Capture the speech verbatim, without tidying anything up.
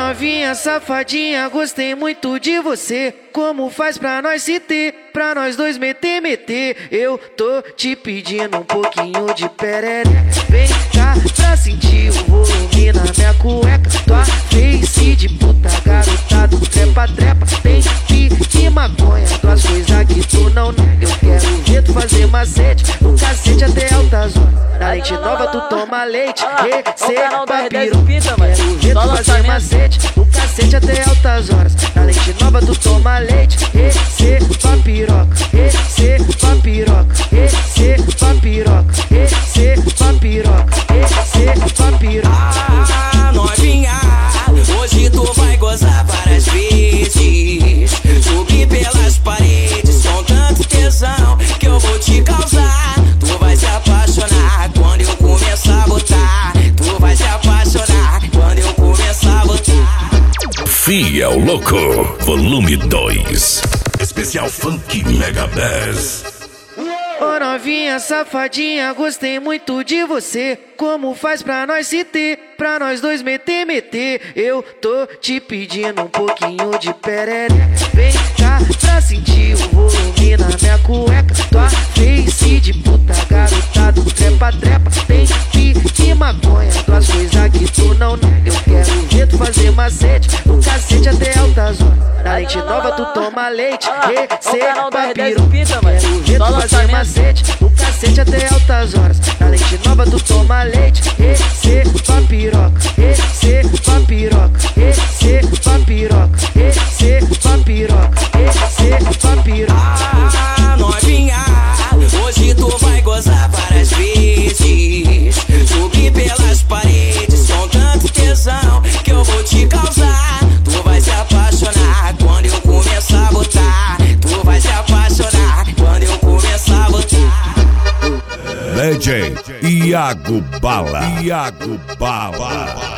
novinha safadinha, gostei muito de você. Como faz pra nós se ter, pra nós dois meter, meter? Eu tô te pedindo um pouquinho de perereca. Vem cá pra sentir o volume na minha cueca. Tua face de puta, garotado, trepa, trepa. Tem pique e maconha, duas coisas que tu não nega. Eu quero ver tu fazer macete, o cacete até altas horas. Na lente nova tu toma leite, receba piru. Quero ver tu fazer macete, o cacete até altas horas. Na lente nova tu toma leite, receba piroca, receba piroca, receba piroca, receba piroca, receba piroca. Ah, novinha, hoje tu vai gozar várias vezes. Subir pelas paredes com tanto tesão que eu vou te causar. Tu vai se apaixonar quando eu começar a botar. Tu vai se apaixonar quando eu começar a botar. Fiel Louco, volume dois. Especial Funk Mega Bass. Ô novinha safadinha, gostei muito de você. Como faz pra nós se ter, pra nós dois meter, meter? Eu tô te pedindo um pouquinho de perereca. Vem cá pra sentir o volume na minha cueca. Tua face de puta, garotado, trepa, trepa. Tem pique e maconha, duas coisas que tu não nega. Eu quero ver tu fazer macete, o cacete até altas horas. Na lente nova tu toma leite, receba piru. Quero ver tu fazer macete, o cacete até altas horas. Na lente nova tu toma leite, receba piroca, receba piroca, receba piroca, receba piroca, receba piroca. Ah, novinha, hoje tu vai gozar várias vezes. Subir pelas paredes com tanto tesão que eu vou te causar. Tu vai se apaixonar quando eu começar a botar. Tu vai se apaixonar quando eu começar a botar. D J Iago Bala. Iago Bala.